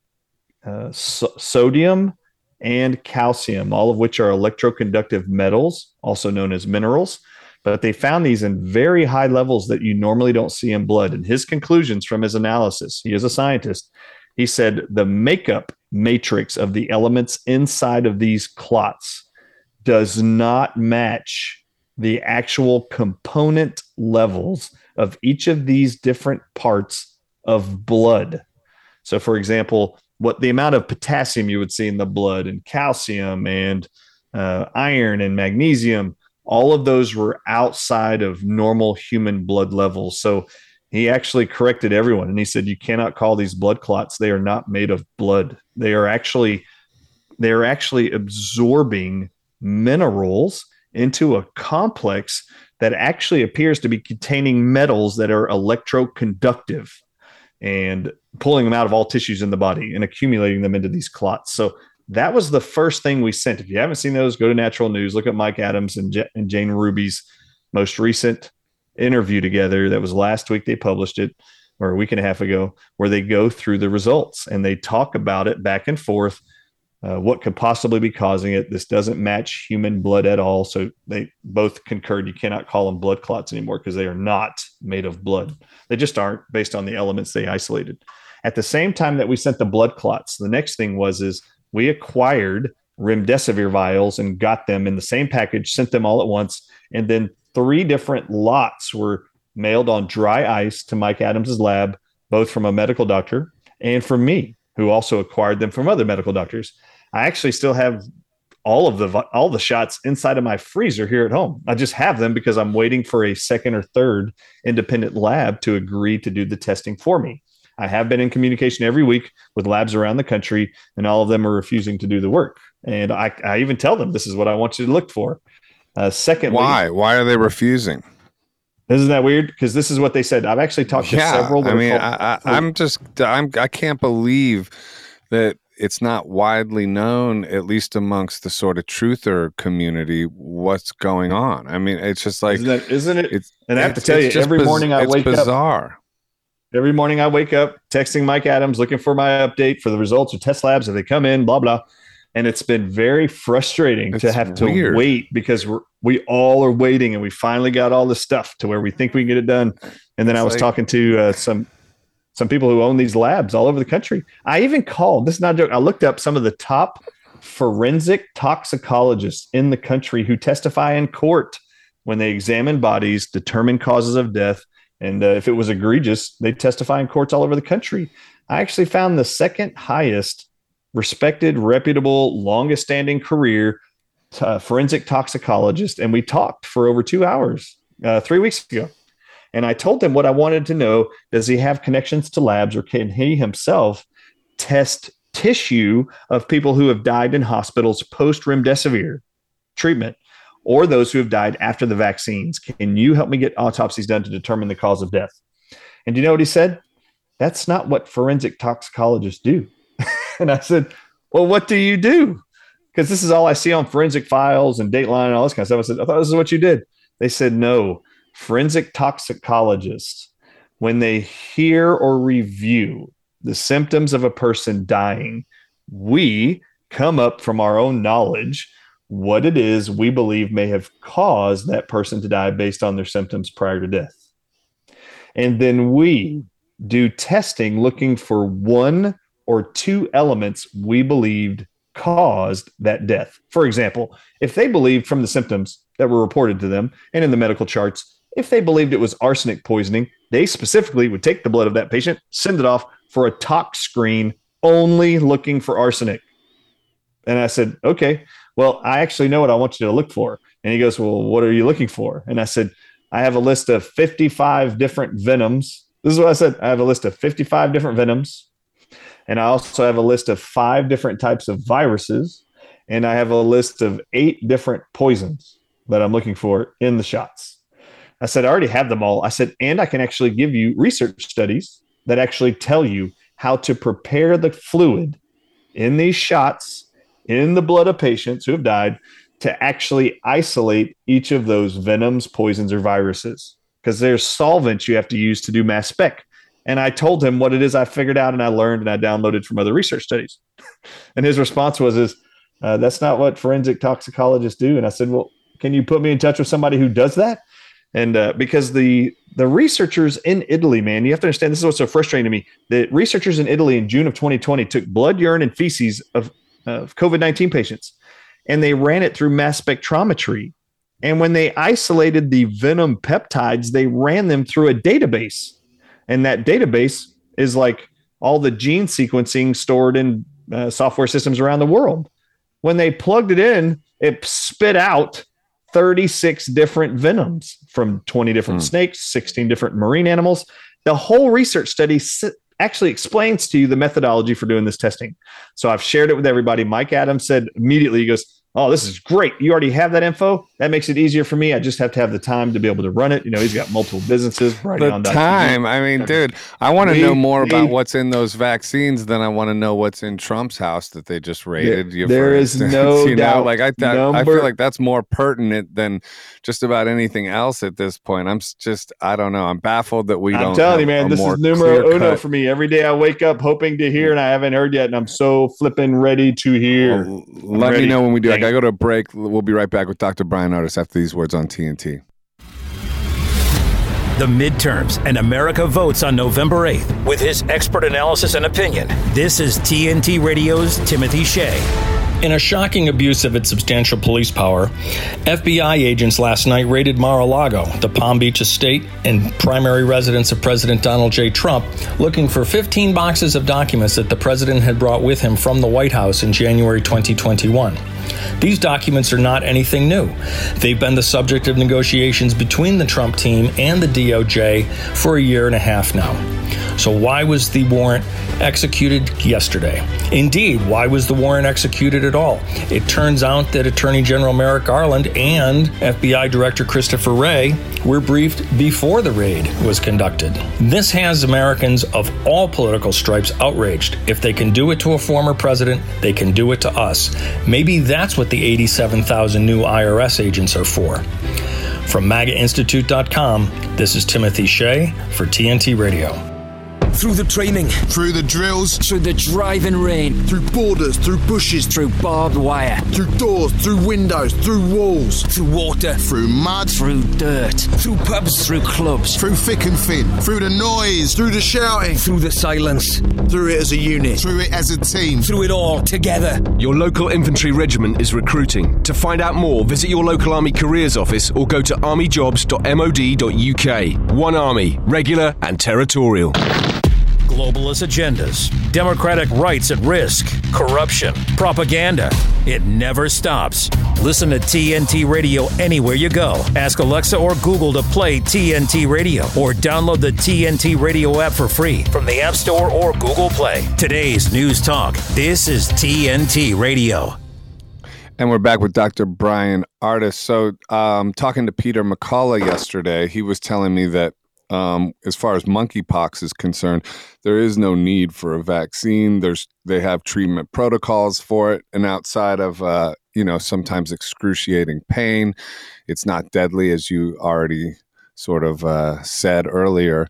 sodium and calcium, all of which are electroconductive metals, also known as minerals. But they found these in very high levels that you normally don't see in blood. And his conclusions from his analysis, he is a scientist, he said the makeup matrix of the elements inside of these clots does not match the actual component levels of each of these different parts of blood. So, for example, what the amount of potassium you would see in the blood, and calcium and iron and magnesium, all of those were outside of normal human blood levels. So he actually corrected everyone, and he said, you cannot call these blood clots. They are not made of blood. They are actually absorbing minerals into a complex that actually appears to be containing metals that are electroconductive, and pulling them out of all tissues in the body and accumulating them into these clots. So that was the first thing we sent. If you haven't seen those, go to Natural News, look at Mike Adams and Jane Ruby's most recent interview together. That was last week. They published it, or a week and a half ago, where they go through the results and they talk about it back and forth. What could possibly be causing it? This doesn't match human blood at all. So they both concurred. You cannot call them blood clots anymore because they are not made of blood. They just aren't, based on the elements they isolated. At the same time that we sent the blood clots, the next thing was we acquired remdesivir vials and got them in the same package, sent them all at once. And then 3 different lots were mailed on dry ice to Mike Adams's lab, both from a medical doctor and from me, who also acquired them from other medical doctors. I actually still have all the shots inside of my freezer here at home. I just have them because I'm waiting for a second or third independent lab to agree to do the testing for me. I have been in communication every week with labs around the country, and all of them are refusing to do the work. And I even tell them, this is what I want you to look for. Secondly, why are they refusing? Isn't that weird? Because this is what they said. I've actually talked to several. I can't believe that it's not widely known, at least amongst the sort of truther community, what's going on. I mean, it's just like, isn't it? And I have to tell you, every morning I wake up. Every morning I wake up texting Mike Adams, looking for my update for the results of test labs. If they come in, blah, blah. And it's been very frustrating to have to wait, because we all are waiting, and we finally got all the stuff to where we think we can get it done. And then I was talking to some people who own these labs all over the country. I even called, this is not a joke, I looked up some of the top forensic toxicologists in the country who testify in court when they examine bodies, determine causes of death, and if it was egregious, they testify in courts all over the country. I actually found the second highest respected, reputable, longest standing career forensic toxicologist, and we talked for over 2 hours 3 weeks ago. And I told him what I wanted to know. Does he have connections to labs, or can he himself test tissue of people who have died in hospitals post-remdesivir treatment, or those who have died after the vaccines? Can you help me get autopsies done to determine the cause of death? And do you know what he said? That's not what forensic toxicologists do. And I said, well, what do you do? Because this is all I see on forensic files and Dateline and all this kind of stuff. I said, I thought this is what you did. They said, no, forensic toxicologists, when they hear or review the symptoms of a person dying, we come up from our own knowledge what it is we believe may have caused that person to die based on their symptoms prior to death. And then we do testing looking for one or two elements we believed caused that death. For example, if they believed from the symptoms that were reported to them and in the medical charts, if they believed it was arsenic poisoning, they specifically would take the blood of that patient, send it off for a tox screen, only looking for arsenic. And I said, okay, well, I actually know what I want you to look for. And he goes, well, what are you looking for? And I said, I have a list of 55 different venoms. This is what I said. I have a list of 55 different venoms. And I also have a list of 5 different types of viruses. And I have a list of 8 different poisons that I'm looking for in the shots. I said, I already have them all. I said, and I can actually give you research studies that actually tell you how to prepare the fluid in these shots in the blood of patients who have died to actually isolate each of those venoms, poisons, or viruses. Because there's solvents you have to use to do mass spec. And I told him what it is I figured out and I learned and I downloaded from other research studies. And his response was, that's not what forensic toxicologists do. And I said, well, can you put me in touch with somebody who does that? And because the researchers in Italy, man, you have to understand, this is what's so frustrating to me. The researchers in Italy in June of 2020 took blood, urine, and feces of COVID-19 patients, and they ran it through mass spectrometry. And when they isolated the venom peptides, they ran them through a database. And that database is like all the gene sequencing stored in software systems around the world. When they plugged it in, it spit out 36 different venoms from 20 different snakes, 16 different marine animals. The whole research study actually explains to you the methodology for doing this testing. So I've shared it with everybody. Mike Adams said immediately, he goes, oh, this is great. You already have that info. That makes it easier for me. I just have to have the time to be able to run it. You know, he's got multiple businesses. The time. I mean, dude, I want to know more about what's in those vaccines than I want to know what's in Trump's house that they just raided. There is no doubt. Like I feel like that's more pertinent than just about anything else at this point. I don't know. I'm baffled that we don't. I'm telling you, man, this is numero uno for me. Every day I wake up hoping to hear, and I haven't heard yet, and I'm so flipping ready to hear. Well, let me know when we do. I go to a break. We'll be right back with Dr. Bryan Ardis after these words on TNT. The midterms and America votes on November 8th. With his expert analysis and opinion, this is TNT Radio's Timothy Shea. In a shocking abuse of its substantial police power, FBI agents last night raided Mar-a-Lago, the Palm Beach estate and primary residence of President Donald J. Trump, looking for 15 boxes of documents that the president had brought with him from the White House in January 2021. These documents are not anything new. They've been the subject of negotiations between the Trump team and the DOJ for a year and a half now. So why was the warrant executed yesterday? Indeed, why was the warrant executed at all? It turns out that Attorney General Merrick Garland and FBI Director Christopher Wray were briefed before the raid was conducted. This has Americans of all political stripes outraged. If they can do it to a former president, they can do it to us. Maybe that's what the 87,000 new IRS agents are for. From MAGAInstitute.com, this is Timothy Shea for TNT Radio. Through the training. Through the drills. Through the driving rain. Through borders, through bushes. Through barbed wire. Through doors, through windows, through walls. Through water. Through mud. Through dirt. Through pubs. Through clubs. Through thick and thin. Through the noise. Through the shouting. Through the silence. Through it as a unit. Through it as a team. Through it all together. Your local infantry regiment is recruiting. To find out more, visit your local Army careers office or go to armyjobs.mod.uk. One Army, regular and territorial. Globalist agendas, democratic rights at risk, corruption, propaganda. It never stops. Listen to TNT Radio anywhere you go. Ask Alexa or Google to play TNT Radio or download the TNT Radio app for free from the App Store or Google Play. Today's News Talk. This is TNT Radio. And we're back with Dr. Bryan Ardis. So talking to Peter McCullough yesterday, he was telling me that as far as monkeypox is concerned, there is no need for a vaccine. They have treatment protocols for it, and outside of sometimes excruciating pain, it's not deadly, as you already sort of said earlier.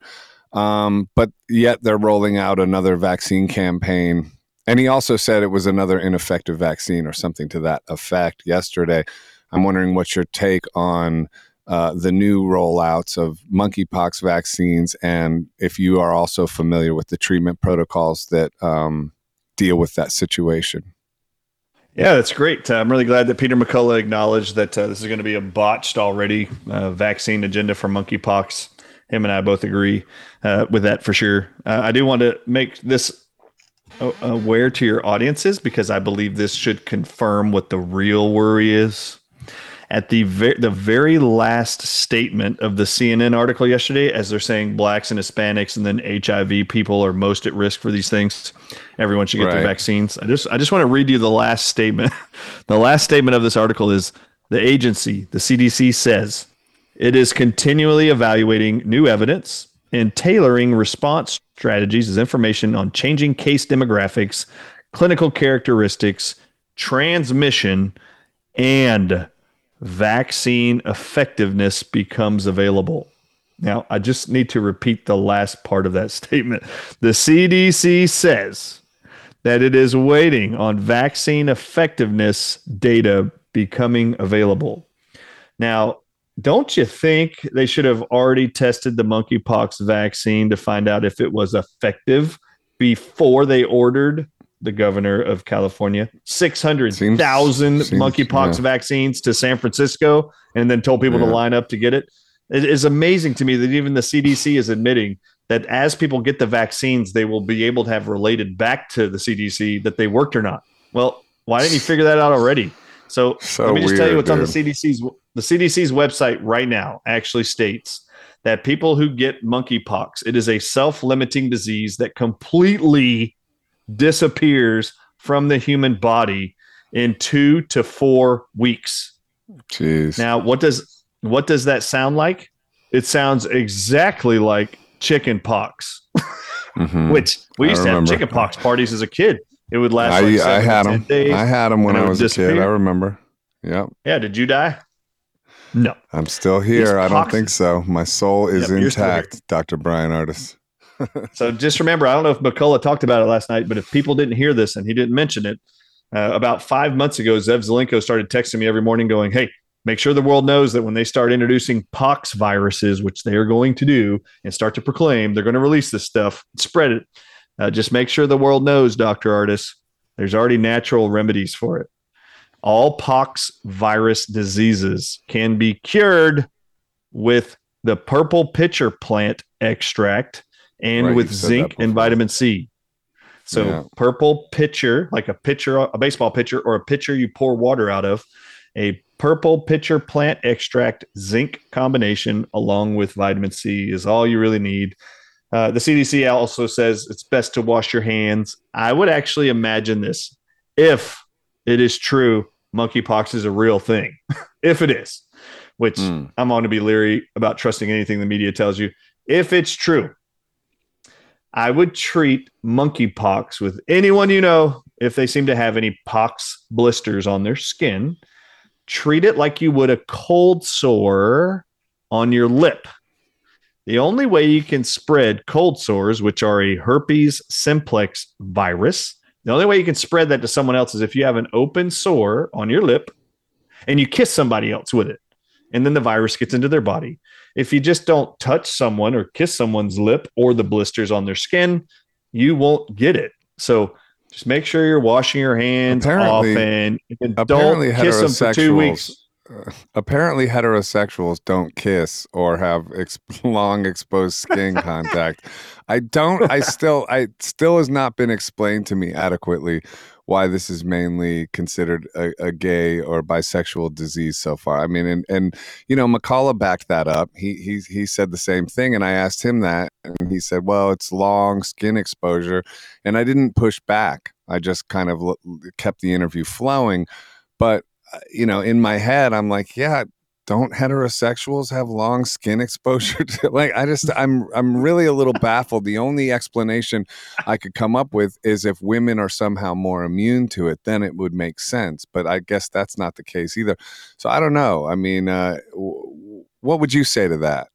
But yet they're rolling out another vaccine campaign. And he also said it was another ineffective vaccine or something to that effect yesterday. I'm wondering what's your take on the new rollouts of monkeypox vaccines, and if you are also familiar with the treatment protocols that deal with that situation. Yeah, that's great. I'm really glad that Peter McCullough acknowledged that this is going to be a botched already vaccine agenda for monkeypox. Him and I both agree with that for sure. I do want to make this aware to your audiences because I believe this should confirm what the real worry is. At the very last statement of the CNN article yesterday, as they're saying blacks and Hispanics and then HIV people are most at risk for these things, everyone should get their vaccines. I just want to read you the last statement. The last statement of this article is the agency, the CDC, says it is continually evaluating new evidence and tailoring response strategies as information on changing case demographics, clinical characteristics, transmission, and vaccine effectiveness becomes available. Now, I just need to repeat the last part of that statement. The CDC says that it is waiting on vaccine effectiveness data becoming available. Now, don't you think they should have already tested the monkeypox vaccine to find out if it was effective before they ordered the governor of California 600,000 monkeypox vaccines to San Francisco and then told people to line up to get it? It is amazing to me that even the CDC is admitting that as people get the vaccines, they will be able to have related back to the CDC that they worked or not. Well, why didn't you figure that out already? So let me just tell you what's on the CDC's website right now. Actually states that people who get monkeypox, it is a self-limiting disease that completely disappears from the human body in 2 to 4 weeks. Jeez. Now, what does that sound like? It sounds exactly like chicken pox, which we used to have chicken pox parties as a kid. It would last like 7 to 10 days. I had them when I was a kid. I remember. Yep. Yeah. Did you die? No. I'm still here. I don't think so. My soul is intact, Dr. Bryan Ardis. So just remember, I don't know if McCullough talked about it last night, but if people didn't hear this and he didn't mention it, about 5 months ago, Zev Zelenko started texting me every morning going, hey, make sure the world knows that when they start introducing pox viruses, which they are going to do and start to proclaim, they're going to release this stuff, spread it. Just make sure the world knows, Dr. Ardis, there's already natural remedies for it. All pox virus diseases can be cured with the purple pitcher plant extract and with zinc and vitamin C. So purple pitcher, like a pitcher, a baseball pitcher, or a pitcher you pour water out of, a purple pitcher plant extract zinc combination along with vitamin C is all you really need. The CDC also says it's best to wash your hands. I would actually imagine this. If it is true, monkeypox is a real thing. If it is, which I'm going to be leery about trusting anything the media tells you. If it's true, I would treat monkeypox with anyone you know, if they seem to have any pox blisters on their skin, treat it like you would a cold sore on your lip. The only way you can spread cold sores, which are a herpes simplex virus, the only way you can spread that to someone else is if you have an open sore on your lip and you kiss somebody else with it. And then the virus gets into their body. If you just don't touch someone or kiss someone's lip or the blisters on their skin, you won't get it. So just make sure you're washing your hands often. And don't kiss them for 2 weeks. Apparently heterosexuals don't kiss or have long exposed skin contact. It still has not been explained to me adequately why this is mainly considered a gay or bisexual disease so far. I mean, and McCullough backed that up. He said the same thing, and I asked him that, and he said, well, it's long skin exposure, and I didn't push back. I just kind of kept the interview flowing, but in my head, I'm like, yeah, don't heterosexuals have long skin exposure to, I'm really a little baffled. The only explanation I could come up with is if women are somehow more immune to it, then it would make sense. But I guess that's not the case either. So I don't know. I mean, what would you say to that?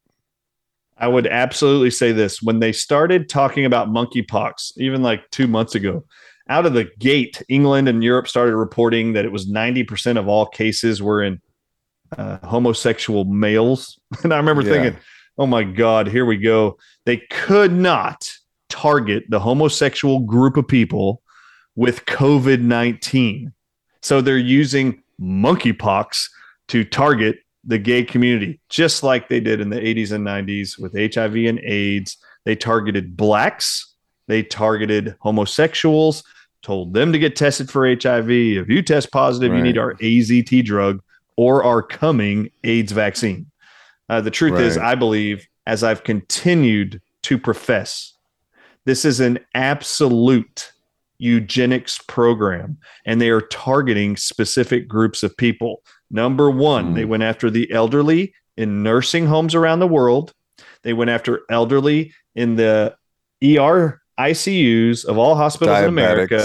I would absolutely say this. When they started talking about monkeypox, even like 2 months ago, out of the gate, England and Europe started reporting that it was 90% of all cases were in homosexual males. And I remember thinking, oh my God, here we go. They could not target the homosexual group of people with COVID-19. So they're using monkeypox to target the gay community, just like they did in the 80s and 90s with HIV and AIDS. They targeted blacks. They targeted homosexuals, told them to get tested for HIV. If you test positive, you need our AZT drug or our coming AIDS vaccine. The truth is, I believe, as I've continued to profess, this is an absolute eugenics program, and they are targeting specific groups of people. Number one, they went after the elderly in nursing homes around the world. They went after elderly in the ER ICUs of all hospitals in America.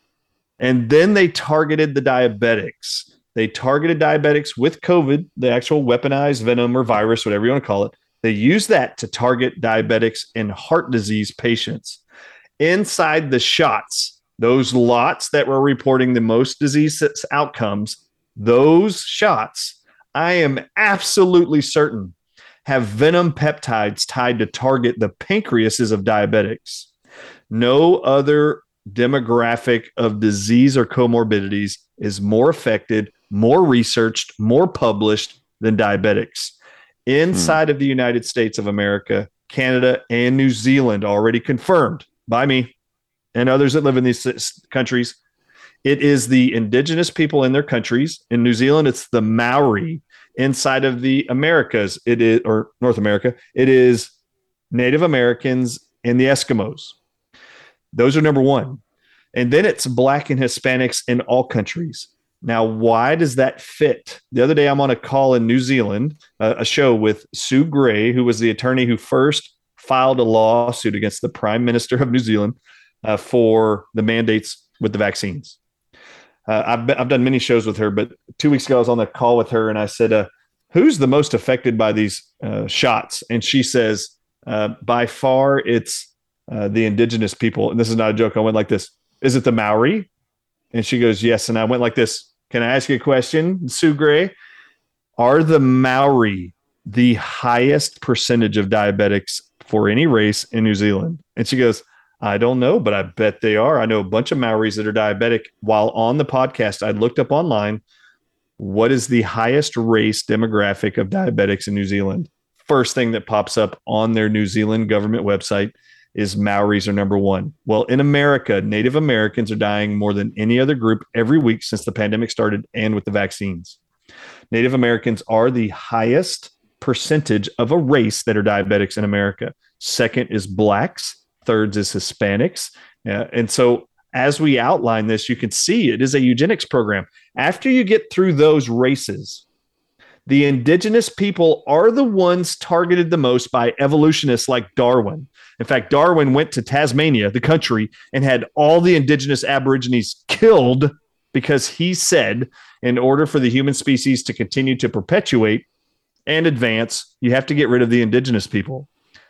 And then they targeted the diabetics. They targeted diabetics with COVID, the actual weaponized venom or virus, whatever you want to call it. They used that to target diabetics and heart disease patients. Inside the shots, those lots that were reporting the most disease outcomes, those shots, I am absolutely certain, have venom peptides tied to target the pancreases of diabetics. No other demographic of disease or comorbidities is more affected, more researched, more published than diabetics. Inside of the United States of America, Canada, and New Zealand, already confirmed by me and others that live in these countries, it is the indigenous people in their countries. In New Zealand, it's the Maori. Inside of the Americas, it is, or North America, it is Native Americans and the Eskimos. Those are number one. And then it's Black and Hispanics in all countries. Now, why does that fit? The other day, I'm on a call in New Zealand, a show with Sue Gray, who was the attorney who first filed a lawsuit against the Prime Minister of New Zealand for the mandates with the vaccines. I've done many shows with her, but 2 weeks ago, I was on the call with her and I said, who's the most affected by these shots? And she says, by far, it's the indigenous people. And this is not a joke. I went like this. Is it the Maori? And she goes, yes. And I went like this. Can I ask you a question, Sue Gray? Are the Maori the highest percentage of diabetics for any race in New Zealand? And she goes, I don't know, but I bet they are. I know a bunch of Maoris that are diabetic. While on the podcast, I looked up online, what is the highest race demographic of diabetics in New Zealand? First thing that pops up on their New Zealand government website is Maoris are number one. Well, in America, Native Americans are dying more than any other group every week since the pandemic started and with the vaccines. Native Americans are the highest percentage of a race that are diabetics in America. Second is Blacks. Third is Hispanics. And so as we outline this, you can see it is a eugenics program. After you get through those races, the indigenous people are the ones targeted the most by evolutionists like Darwin. In fact, Darwin went to Tasmania, the country, and had all the indigenous Aborigines killed because he said, in order for the human species to continue to perpetuate and advance, you have to get rid of the indigenous people.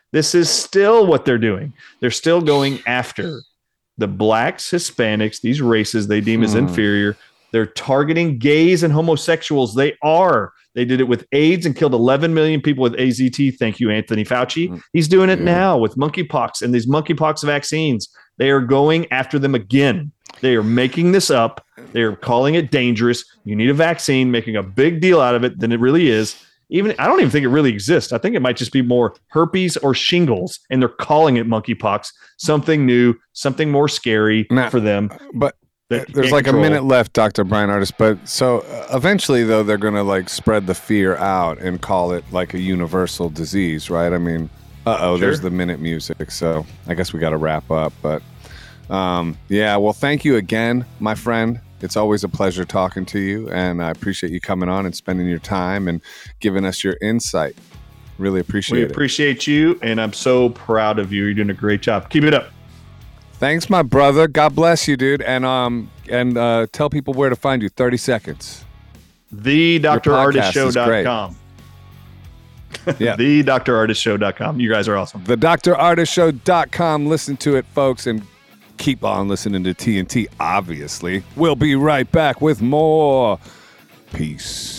This is still what they're doing. They're still going after the blacks, Hispanics, these races they deem as inferior. They're targeting gays and homosexuals. They did it with AIDS and killed 11 million people with AZT. Thank you, Anthony Fauci. He's doing it now with monkeypox and these monkeypox vaccines. They are going after them again. They are making this up. They are calling it dangerous. You need a vaccine, making a big deal out of it than it really is. I don't even think it really exists. I think it might just be more herpes or shingles, and they're calling it monkeypox. Something new, something more scary for them. But there's like a minute left, Dr. Brian Ardis. But so eventually, though, they're going to like spread the fear out and call it like a universal disease, right? I mean, there's the minute music. So I guess we got to wrap up. But yeah, well, thank you again, my friend. It's always a pleasure talking to you, and I appreciate you coming on and spending your time and giving us your insight. Really appreciate it. We appreciate you, and I'm so proud of you. You're doing a great job. Keep it up. Thanks, my brother. God bless you, dude. And tell people where to find you. 30 seconds. TheDrArtistShow.com. Yeah. TheDrArtistShow.com. You guys are awesome. TheDrArtistShow.com. Listen to it, folks, and keep on listening to TNT, obviously. We'll be right back with more. Peace.